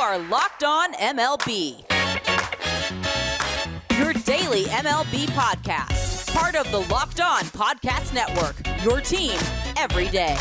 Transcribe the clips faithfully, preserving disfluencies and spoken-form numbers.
are Locked On M L B, your daily M L B podcast. Part of the Locked On Podcast Network, your team every day.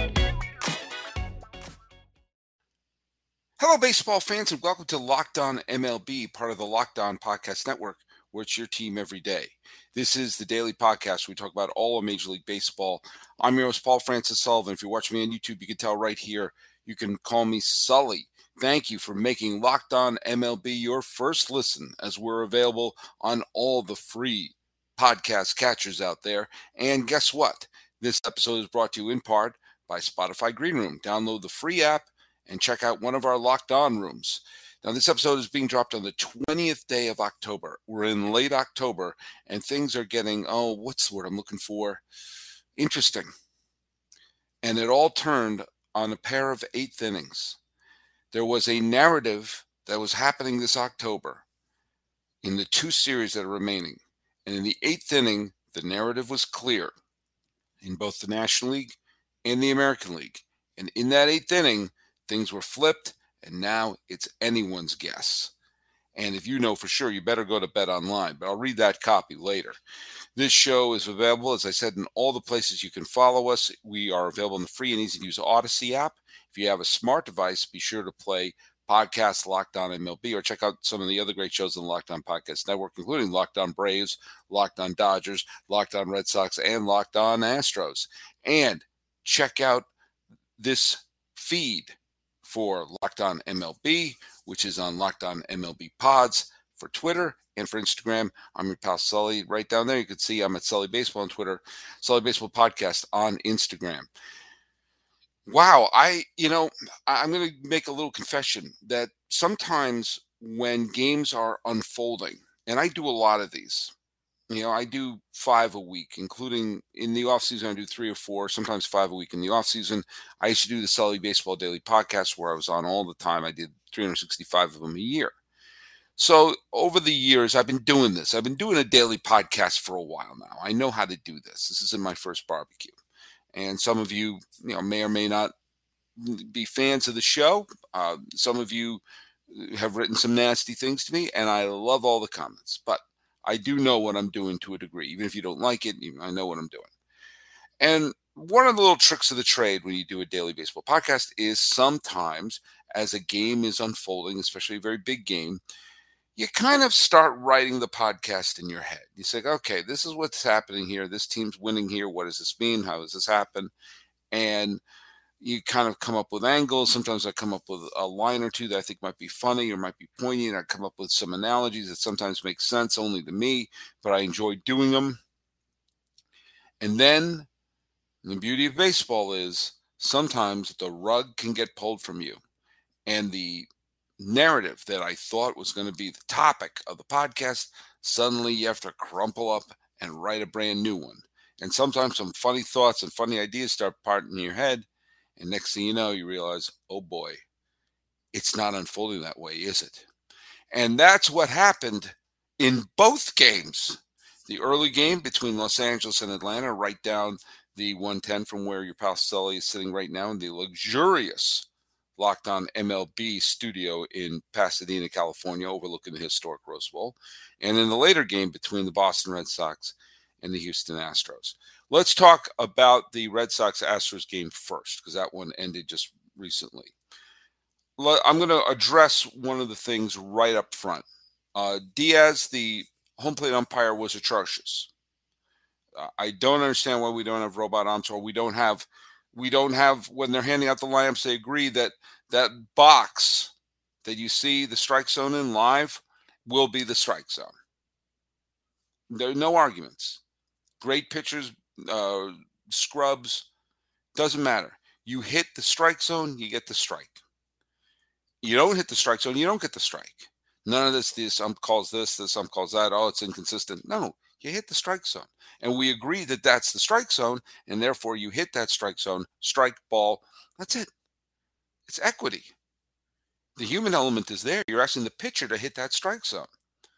Hello, baseball fans, and welcome to Locked On M L B, part of the Locked On Podcast Network, where it's your team every day. This is the daily podcast where we talk about all of Major League Baseball. I'm your host, Paul Francis Sullivan. If you're watching me on YouTube, you can tell right here, you can call me Sully. Thank you for making Locked On M L B your first listen, as we're available on all the free podcast catchers out there. And guess what? This episode is brought to you in part by Spotify Green Room. Download the free app and check out one of our Locked On rooms. Now, this episode is being dropped on the twentieth day of October. We're in late October, and things are getting, oh, what's the word I'm looking for? Interesting. And it all turned on a pair of eighth innings. There was a narrative that was happening this October in the two series that are remaining. And in the eighth inning, the narrative was clear in both the National League and the American League. And in that eighth inning, things were flipped, and now it's anyone's guess. And if you know for sure, you better go to Bet Online, but I'll read that copy later. This show is available, as I said, in all the places you can follow us. We are available in the free and easy-to-use Odyssey app. If you have a smart device, be sure to play podcast Locked On M L B or check out some of the other great shows on the Locked On Podcast Network, including Locked On Braves, Locked On Dodgers, Locked On Red Sox, and Locked On Astros. And check out this feed for Locked On M L B, which is on Locked On M L B Pods for Twitter and for Instagram. I'm your pal Sully. Right down there, you can see I'm at Sully Baseball on Twitter, Sully Baseball Podcast on Instagram. Wow, I, you know, I'm going to make a little confession that sometimes when games are unfolding, and I do a lot of these, you know, I do five a week, including in the offseason, I do three or four, sometimes five a week in the offseason. I used to do the Sully Baseball Daily Podcast where I was on all the time. I did three hundred sixty-five of them a year. So over the years, I've been doing this. I've been doing a daily podcast for a while now. I know how to do this. This isn't my first barbecue. And some of you, you know, may or may not be fans of the show. Uh, some of you have written some nasty things to me, and I love all the comments. But I do know what I'm doing to a degree. Even if you don't like it, I know what I'm doing. And one of the little tricks of the trade when you do a daily baseball podcast is sometimes as a game is unfolding, especially a very big game, you kind of start writing the podcast in your head. You say, okay, this is what's happening here. This team's winning here. What does this mean? How does this happen? And you kind of come up with angles. Sometimes I come up with a line or two that I think might be funny or might be poignant. I come up with some analogies that sometimes make sense only to me, but I enjoy doing them. And then the beauty of baseball is sometimes the rug can get pulled from you. And the narrative that I thought was going to be the topic of the podcast, suddenly you have to crumple up and write a brand new one. And sometimes some funny thoughts and funny ideas start parting in your head. And next thing you know, you realize, oh boy, it's not unfolding that way, is it? And that's what happened in both games. The early game between Los Angeles and Atlanta, right down the one ten from where your pal Sully is sitting right now in the luxurious Locked On M L B studio in Pasadena, California, overlooking the historic Rose Bowl. And in the later game between the Boston Red Sox and the Houston Astros. Let's talk about the Red Sox-Astros game first, because that one ended just recently. I'm going to address one of the things right up front. Uh, Diaz, the home plate umpire, was atrocious. Uh, I don't understand why we don't have robot umps, or we don't have, we don't have, when they're handing out the lineups, they agree that that box that you see the strike zone in live will be the strike zone. There are no arguments. Great pitchers, uh, scrubs, doesn't matter. You hit the strike zone, you get the strike. You don't hit the strike zone, you don't get the strike. None of this, this ump calls this, this ump calls that. Oh, it's inconsistent. No, you hit the strike zone. And we agree that that's the strike zone, and therefore you hit that strike zone, strike, ball. That's it. It's equity. The human element is there. You're asking the pitcher to hit that strike zone.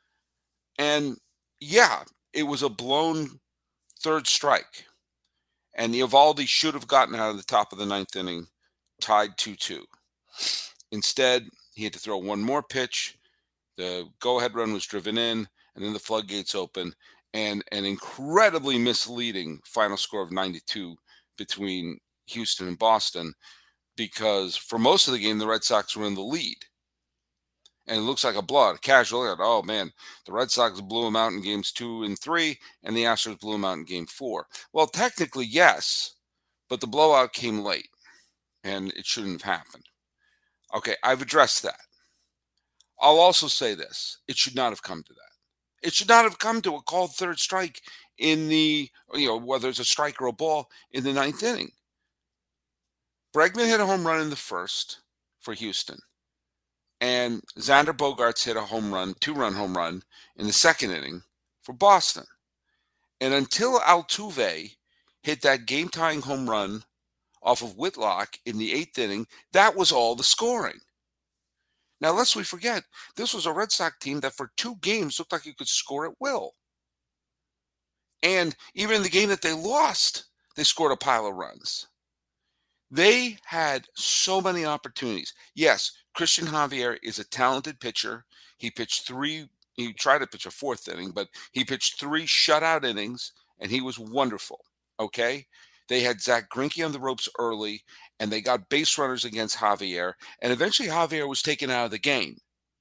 And yeah, it was a blown third strike. And Eovaldi should have gotten out of the top of the ninth inning, tied two two. Instead, He had to throw one more pitch. The go-ahead run was driven in, and then the floodgates open, and an incredibly misleading final score of nine to two between Houston and Boston, because for most of the game, the Red Sox were in the lead. And it looks like a blowout. Casual look at, oh man, the Red Sox blew them out in games two and three, and the Astros blew them out in game four. Well, technically, yes, but the blowout came late, and it shouldn't have happened. Okay, I've addressed that. I'll also say this. It should not have come to that. It should not have come to a called third strike in the, you know, whether it's a strike or a ball in the ninth inning. Bregman hit a home run in the first for Houston. And Xander Bogaerts hit a home run, two-run home run in the second inning for Boston. And until Altuve hit that game-tying home run off of Whitlock in the eighth inning, that was all the scoring. Now, lest we forget, this was a Red Sox team that for two games looked like it could score at will. And even in the game that they lost, they scored a pile of runs. They had so many opportunities. Yes, Christian Javier is a talented pitcher. He pitched three, he tried to pitch a fourth inning, but he pitched three shutout innings, and he was wonderful, okay? They had Zach Greinke on the ropes early, and they got base runners against Javier, and eventually Javier was taken out of the game,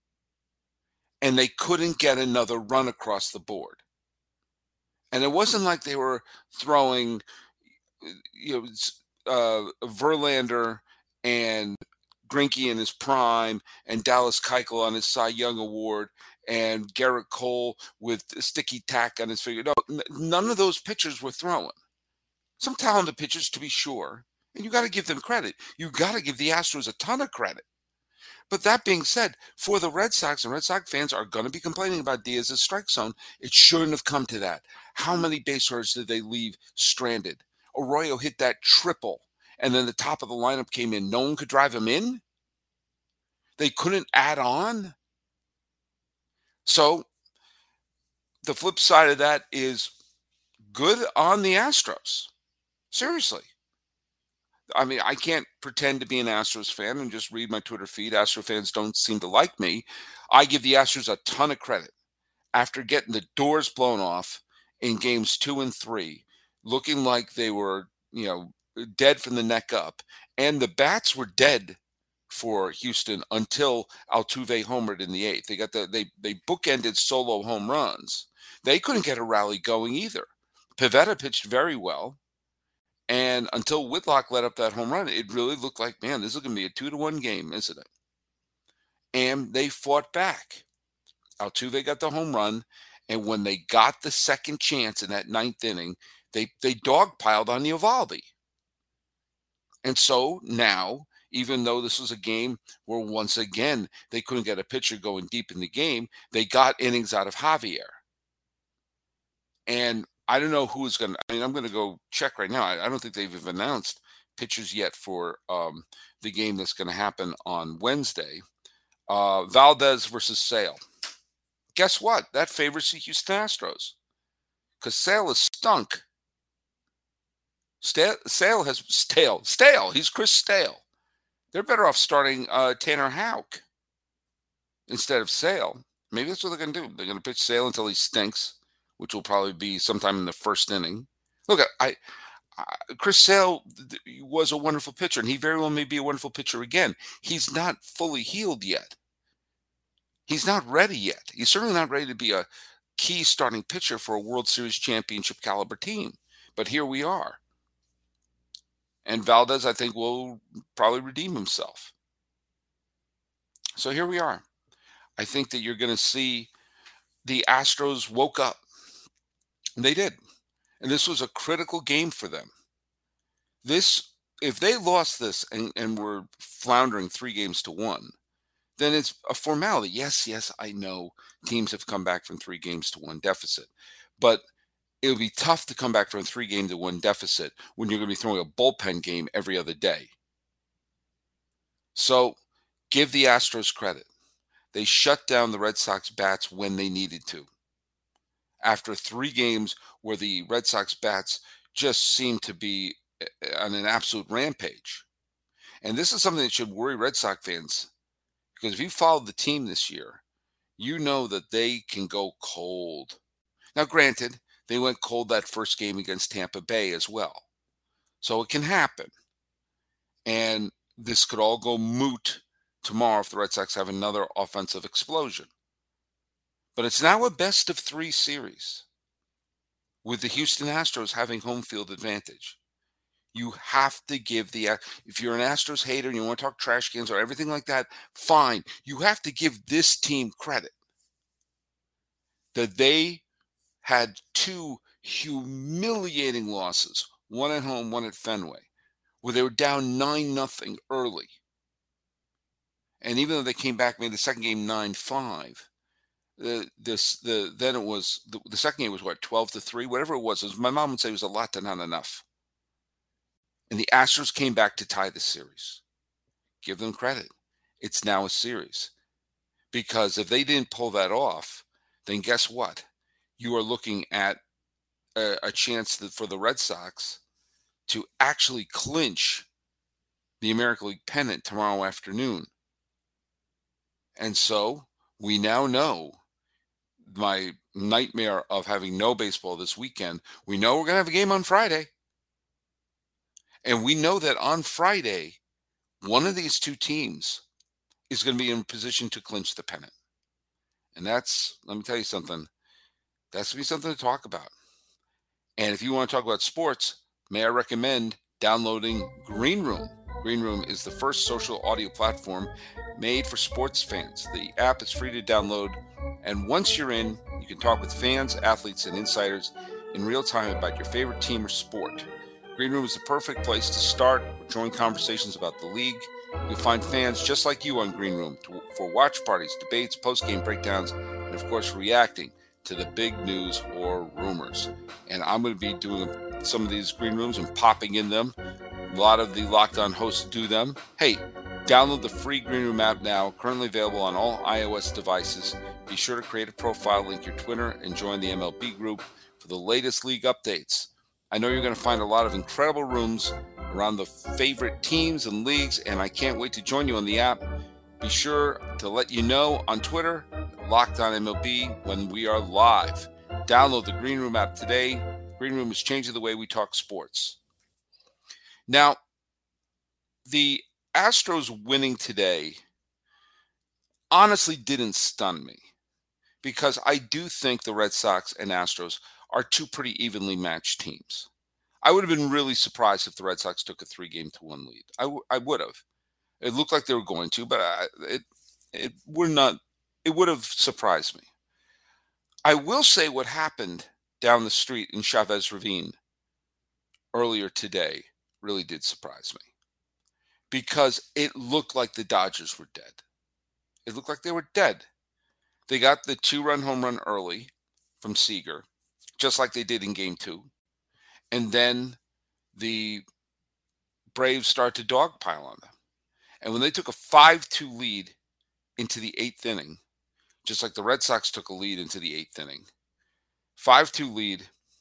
and they couldn't get another run across the board. And it wasn't like they were throwing, you know, uh, Verlander and Greinke in his prime, and Dallas Keuchel on his Cy Young Award, and Garrett Cole with sticky tack on his finger. No, n- none of those pitchers were throwing. Some talented pitchers, to be sure, and you got to give them credit. You got to give the Astros a ton of credit. But that being said, for the Red Sox, and Red Sox fans are going to be complaining about Diaz's strike zone, it shouldn't have come to that. How many base runners did they leave stranded? Arroyo hit that triple, and then the top of the lineup came in. No one could drive him in? They couldn't add on? So the flip side of that is good on the Astros. Seriously. I mean, I can't pretend to be an Astros fan and just read my Twitter feed. Astros fans don't seem to like me. I give the Astros a ton of credit. After getting the doors blown off in games two and three, looking like they were, you know, dead from the neck up, and the bats were dead for Houston until Altuve homered in the eighth. They got the they they bookended solo home runs. They couldn't get a rally going either. Pivetta pitched very well. And until Whitlock let up that home run, it really looked like, man, this is going to be a two to one game, isn't it? And they fought back. Altuve got the home run, and when they got the second chance in that ninth inning, they they dogpiled on Eovaldi. And so now, even though this was a game where once again they couldn't get a pitcher going deep in the game, they got innings out of Javier. And I don't know who is going to, I mean, I'm going to go check right now. I, I don't think they've even announced pitchers yet for um, the game that's going to happen on Wednesday. Uh, Valdez versus Sale. Guess what? That favors the Houston Astros because Sale is stunk. Stale, Sale has stale, stale. He's Chris Stale. They're better off starting uh, Tanner Houck instead of Sale. Maybe that's what they're going to do. They're going to pitch Sale until he stinks, which will probably be sometime in the first inning. Look, I, I Chris Sale was a wonderful pitcher, and he very well may be a wonderful pitcher again. He's not fully healed yet. He's not ready yet. He's certainly not ready to be a key starting pitcher for a World Series championship caliber team. But here we are. And Valdez, I think, will probably redeem himself. So here we are. I think that you're going to see the Astros woke up. They did. And this was a critical game for them. This, if they lost this and, and were floundering three games to one, then it's a formality. Yes, yes, I know teams have come back from three games to one deficit. But it would be tough to come back from a three game to one deficit when you're going to be throwing a bullpen game every other day. So give the Astros credit. They shut down the Red Sox bats when they needed to. After three games where the Red Sox bats just seemed to be on an absolute rampage. And this is something that should worry Red Sox fans. Because if you followed the team this year, you know that they can go cold. Now, granted, they went cold that first game against Tampa Bay as well. So it can happen. And this could all go moot tomorrow if the Red Sox have another offensive explosion. But it's now a best of three series with the Houston Astros having home field advantage. You have to give the, if you're an Astros hater and you want to talk trash cans or everything like that, fine. You have to give this team credit that they had two humiliating losses, one at home, one at Fenway, where they were down nine nothing early. And even though they came back, made the second game nine five, the this the then it was the, the second game was what, twelve to three, whatever it was. It was. My mom would say it was a lot to not enough. And the Astros came back to tie the series. Give them credit. It's now a series. Because if they didn't pull that off, then guess what? You are looking at a, a chance that for the Red Sox to actually clinch the American League pennant tomorrow afternoon. And so we now know my nightmare of having no baseball this weekend. We know we're going to have a game on Friday. And we know that on Friday, one of these two teams is going to be in position to clinch the pennant. And that's, let me tell you something, that's going to be something to talk about. And if you want to talk about sports, may I recommend downloading Green Room. Green Room is the first social audio platform made for sports fans. The app is free to download. And once you're in, you can talk with fans, athletes, and insiders in real time about your favorite team or sport. Green Room is the perfect place to start or join conversations about the league. You'll find fans just like you on Green Room to, for watch parties, debates, post-game breakdowns, and of course reacting to the big news or rumors. And I'm going to be doing some of these Green Rooms and popping in them. A lot of the Locked On hosts do them. Hey, download the free Green Room app now, currently available on all iOS devices. Be sure to create a profile, link your Twitter, and join the M L B group for the latest league updates. I know you're going to find a lot of incredible rooms around the favorite teams and leagues, and I can't wait to join you on the app. Be sure to let you know on Twitter, Locked On M L B, when we are live. Download the Green Room app today. Green Room is changing the way we talk sports. Now, the Astros winning today honestly didn't stun me because I do think the Red Sox and Astros are two pretty evenly matched teams. I would have been really surprised if the Red Sox took a three-game to one lead. I, w- I would have. It looked like they were going to, but I, it it would not. It would have surprised me. I will say what happened down the street in Chavez Ravine earlier today really did surprise me because it looked like the Dodgers were dead. It looked like they were dead. They got the two-run home run early from Seager, just like they did in game two. And then the Braves start to dogpile on them. And when they took a five two lead into the eighth inning, just like the Red Sox took a lead into the eighth inning, five two lead,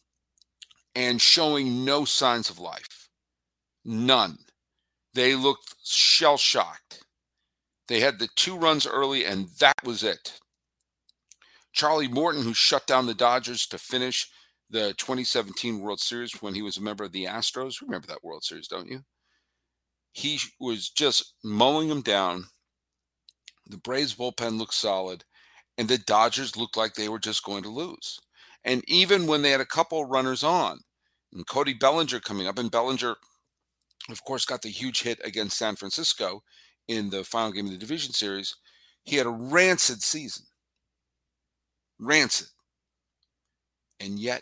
and showing no signs of life. None. They looked shell-shocked. They had the two runs early, and that was it. Charlie Morton, who shut down the Dodgers to finish the twenty seventeen World Series when he was a member of the Astros. Remember that World Series, don't you? He was just mowing them down. The Braves bullpen looked solid, and the Dodgers looked like they were just going to lose. And even when they had a couple runners on, and Cody Bellinger coming up, and Bellinger, of course, got the huge hit against San Francisco in the final game of the division series, he had a rancid season. Rancid. And yet,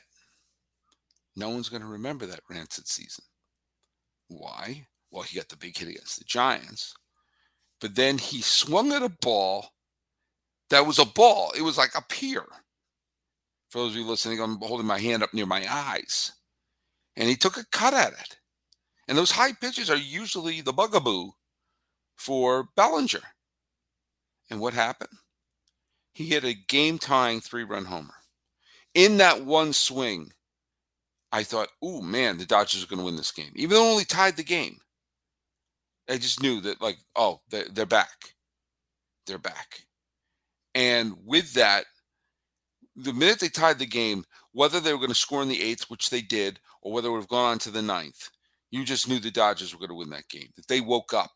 no one's going to remember that rancid season. Why? Well, he got the big hit against the Giants. But then he swung at a ball that was a ball. It was like up here. For those of you listening, I'm holding my hand up near my eyes. And he took a cut at it. And those high pitches are usually the bugaboo for Bellinger. And what happened? He hit a game-tying three-run homer. In that one swing, I thought, ooh, man, the Dodgers are going to win this game. Even though it only tied the game. I just knew that, like, oh, they're back. they're back. And with that, the minute they tied the game, whether they were going to score in the eighth, which they did, or whether it would have gone on to the ninth, you just knew the Dodgers were going to win that game. That they woke up.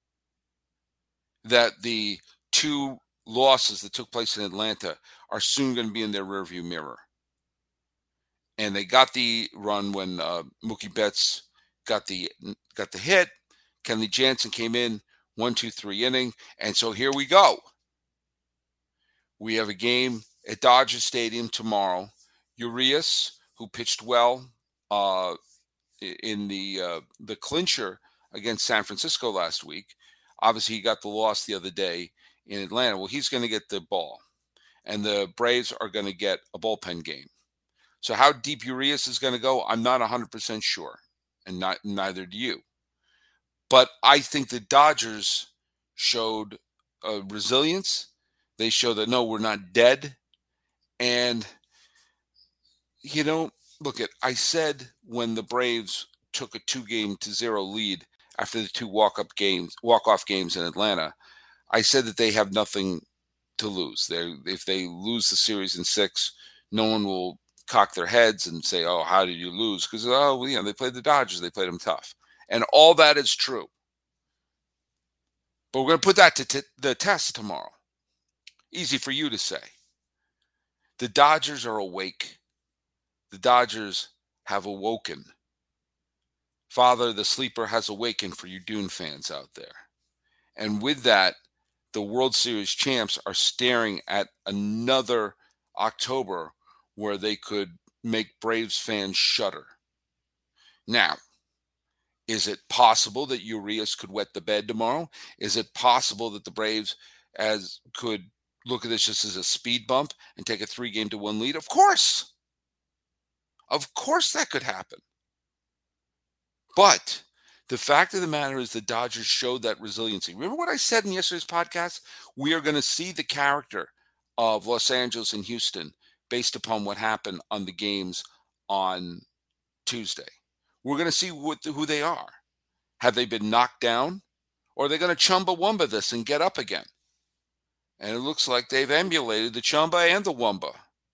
That the two losses that took place in Atlanta are soon going to be in their rearview mirror. And they got the run when uh, Mookie Betts got the got the hit. Kenley Jansen came in, one, two, three inning. And so here we go. We have a game at Dodger Stadium tomorrow. Urias, who pitched well uh, in the uh, the clincher against San Francisco last week. Obviously, he got the loss the other day in Atlanta. Well, he's going to get the ball. And the Braves are going to get a bullpen game. So how deep Urias is going to go, I'm not one hundred percent sure. And not neither do you. But I think the Dodgers showed uh, resilience. They showed that, no, we're not dead. And, you know, look, at I said when the Braves took a two-game to zero lead after the two walk-up games, walk-off games in Atlanta, I said that they have nothing to lose. They, if they lose the series in six, no one will cock their heads and say, oh, how did you lose? Because, oh, well, you know, they played the Dodgers. They played them tough. And all that is true. But we're going to put that to t- the test tomorrow. Easy for you to say. The Dodgers are awake. The Dodgers have awoken. Father, the sleeper has awakened for you Dune fans out there. And with that, the World Series champs are staring at another October where they could make Braves fans shudder. Now, is it possible that Urias could wet the bed tomorrow? Is it possible that the Braves as could look at this just as a speed bump and take a three-game to one lead? Of course. Of course that could happen. But the fact of the matter is the Dodgers showed that resiliency. Remember what I said in yesterday's podcast? We are going to see the character of Los Angeles and Houston based upon what happened on the games on Tuesday. We're going to see what, who they are. Have they been knocked down? Or are they going to Chumbawamba this and get up again? And it looks like they've emulated the Chumba and the Wumba.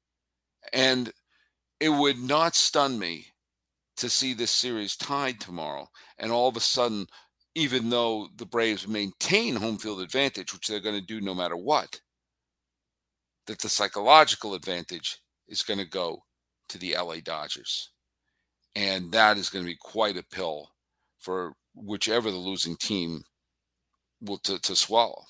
And it would not stun me to see this series tied tomorrow. And all of a sudden, even though the Braves maintain home field advantage, which they're going to do no matter what, that the psychological advantage is going to go to the L A Dodgers. And that is going to be quite a pill for whichever the losing team will to, to swallow.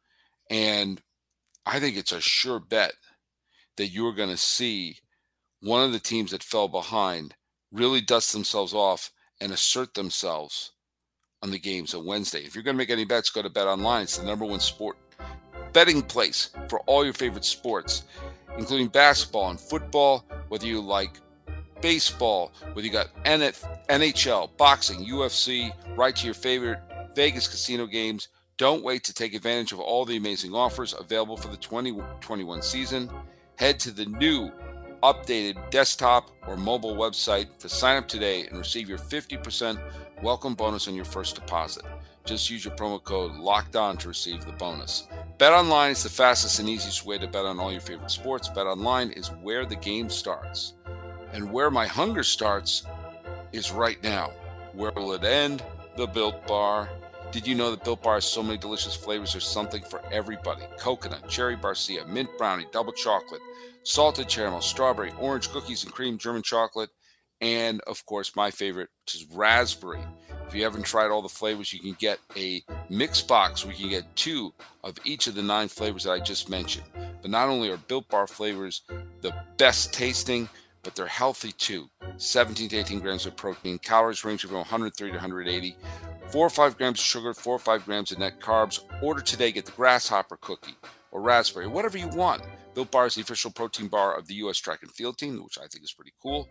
And I think it's a sure bet that you're going to see one of the teams that fell behind really dust themselves off and assert themselves on the games on Wednesday. If you're going to make any bets, go to BetOnline. It's the number one sport betting place for all your favorite sports, including basketball and football, whether you like baseball, whether you got N H L, boxing, U F C, right to your favorite Vegas casino games. Don't wait to take advantage of all the amazing offers available for the twenty twenty-one season. Head to the new updated desktop or mobile website to sign up today and receive your fifty percent welcome bonus on your first deposit. Just use your promo code LOCKEDON to receive the bonus. BetOnline is the fastest and easiest way to bet on all your favorite sports. BetOnline is where the game starts. And where my hunger starts is right now. Where will it end? The Built Bar. Did you know that Built Bar has so many delicious flavors? There's something for everybody. Coconut, cherry barcia, mint brownie, double chocolate, salted caramel, strawberry, orange, cookies and cream, German chocolate, and, of course, my favorite, which is raspberry. If you haven't tried all the flavors, you can get a mix box where you can get two of each of the nine flavors that I just mentioned. But not only are Built Bar flavors the best tasting, but they're healthy too. seventeen to eighteen grams of protein, calories ranging from one hundred thirty to one hundred eighty, four or five grams of sugar, four or five grams of net carbs. Order today, get the grasshopper cookie or raspberry, whatever you want. Built Bar is the official protein bar of the U S track and field team, which I think is pretty cool.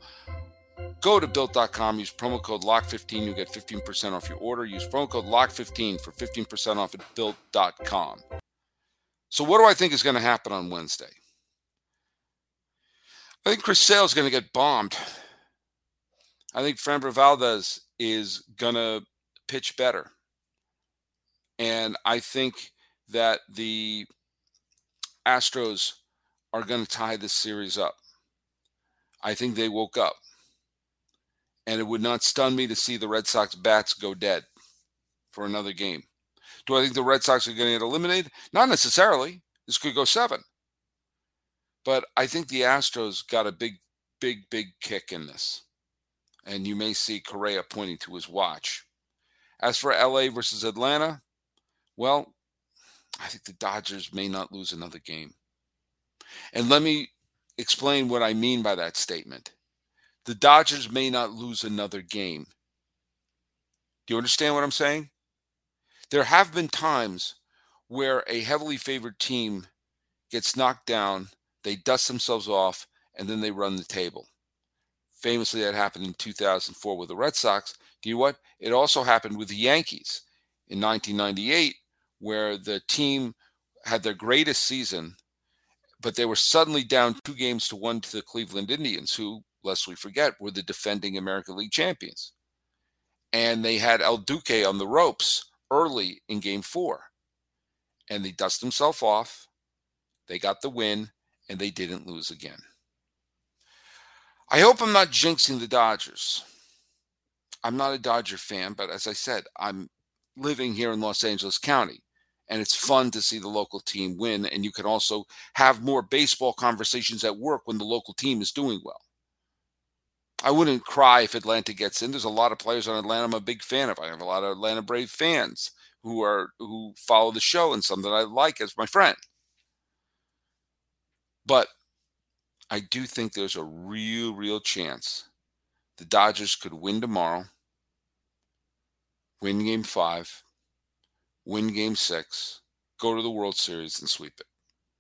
Go to built dot com, use promo code lock fifteen, you'll get fifteen percent off your order. Use promo code lock fifteen for fifteen percent off at built dot com. So what do I think is going to happen on Wednesday? I think Chris Sale is going to get bombed. I think Framber Valdez is going to pitch better. And I think that the Astros are going to tie this series up. I think they woke up. And it would not stun me to see the Red Sox bats go dead for another game. Do I think the Red Sox are going to get eliminated? Not necessarily. This could go seven. But I think the Astros got a big, big, big kick in this. And you may see Correa pointing to his watch. As for L A versus Atlanta, well, I think the Dodgers may not lose another game. And let me explain what I mean by that statement. The Dodgers may not lose another game. Do you understand what I'm saying? There have been times where a heavily favored team gets knocked down, they dust themselves off, and then they run the table. Famously, that happened in two thousand four with the Red Sox. Do you know what? It also happened with the Yankees in nineteen ninety-eight, where the team had their greatest season, but they were suddenly down two games to one to the Cleveland Indians, who, lest we forget, were the defending American League champions. And they had El Duque on the ropes early in game four. And they dusted themselves off. They got the win, and they didn't lose again. I hope I'm not jinxing the Dodgers. I'm not a Dodger fan, but as I said, I'm living here in Los Angeles County. And it's fun to see the local team win. And you can also have more baseball conversations at work when the local team is doing well. I wouldn't cry if Atlanta gets in. There's a lot of players on Atlanta I'm a big fan of. I have a lot of Atlanta Brave fans who are who follow the show and some that I like as my friend. But I do think there's a real, real chance the Dodgers could win tomorrow, win game five, win game six, go to the World Series and sweep it.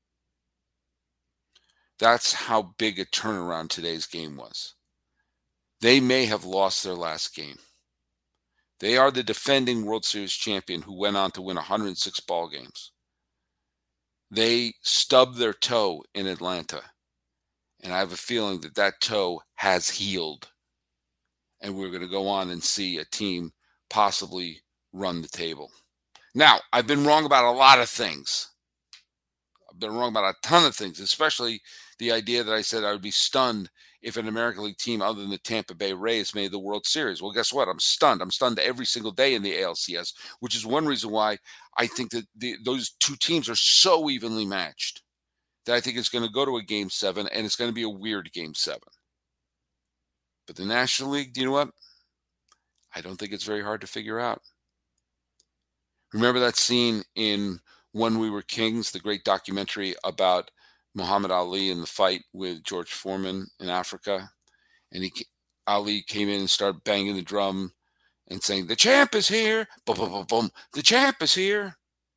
That's how big a turnaround today's game was. They may have lost their last game. They are the defending World Series champion who went on to win one hundred six ball games. They stubbed their toe in Atlanta. And I have a feeling that that toe has healed. And we're going to go on and see a team possibly run the table. Now, I've been wrong about a lot of things. I've been wrong about a ton of things, especially the idea that I said I would be stunned if an American League team other than the Tampa Bay Rays made the World Series. Well, guess what? I'm stunned. I'm stunned every single day in the A L C S, which is one reason why I think that the, those two teams are so evenly matched that I think it's going to go to a game seven, and it's going to be a weird game seven. But the National League, do you know what? I don't think it's very hard to figure out. Remember that scene in When We Were Kings, the great documentary about Muhammad Ali in the fight with George Foreman in Africa? And he, Ali came in and started banging the drum and saying, "The champ is here! Boom, boom, boom, boom. The champ is here!"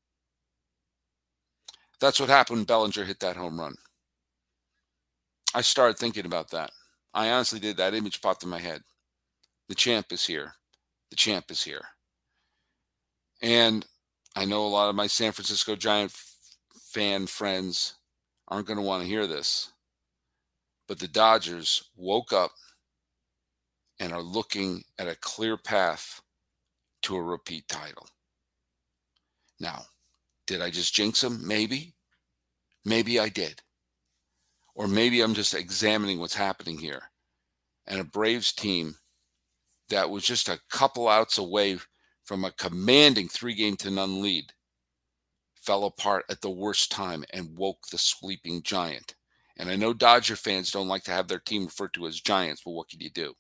That's what happened when Bellinger hit that home run. I started thinking about that. I honestly did. That image popped in my head. The champ is here. The champ is here. And I know a lot of my San Francisco Giant f- fan friends aren't going to want to hear this. But the Dodgers woke up and are looking at a clear path to a repeat title. Now, did I just jinx them? Maybe. Maybe I did. Or maybe I'm just examining what's happening here. And a Braves team that was just a couple outs away from a commanding three-game to none lead fell apart at the worst time and woke the sleeping giant. And I know Dodger fans don't like to have their team referred to as Giants, but what can you do?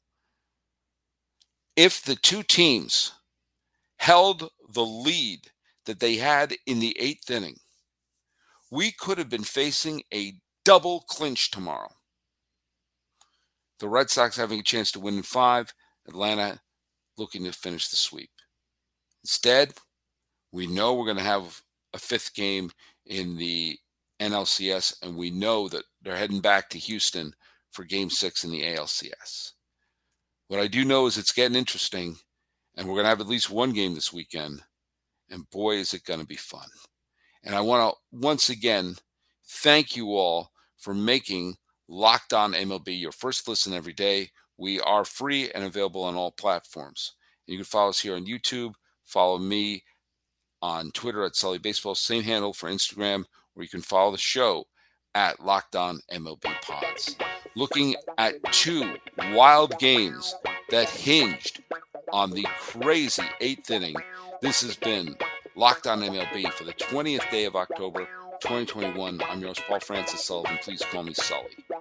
If the two teams held the lead that they had in the eighth inning, we could have been facing a double clinch tomorrow. The Red Sox having a chance to win in five, Atlanta looking to finish the sweep. Instead, we know we're going to have a fifth game in the N L C S, and we know that they're heading back to Houston for game six in the A L C S. What I do know is it's getting interesting, and we're going to have at least one game this weekend, and boy, is it going to be fun. And I want to once again thank you all for making Locked On M L B your first listen every day. We are free and available on all platforms. You can follow us here on YouTube. Follow me on Twitter at Sully Baseball. Same handle for Instagram, where you can follow the show at Locked On M L B Pods. Looking at two wild games that hinged on the crazy eighth inning. This has been Locked On M L B for the twentieth day of October, twenty twenty-one. I'm yours, Paul Francis Sullivan. Please call me Sully.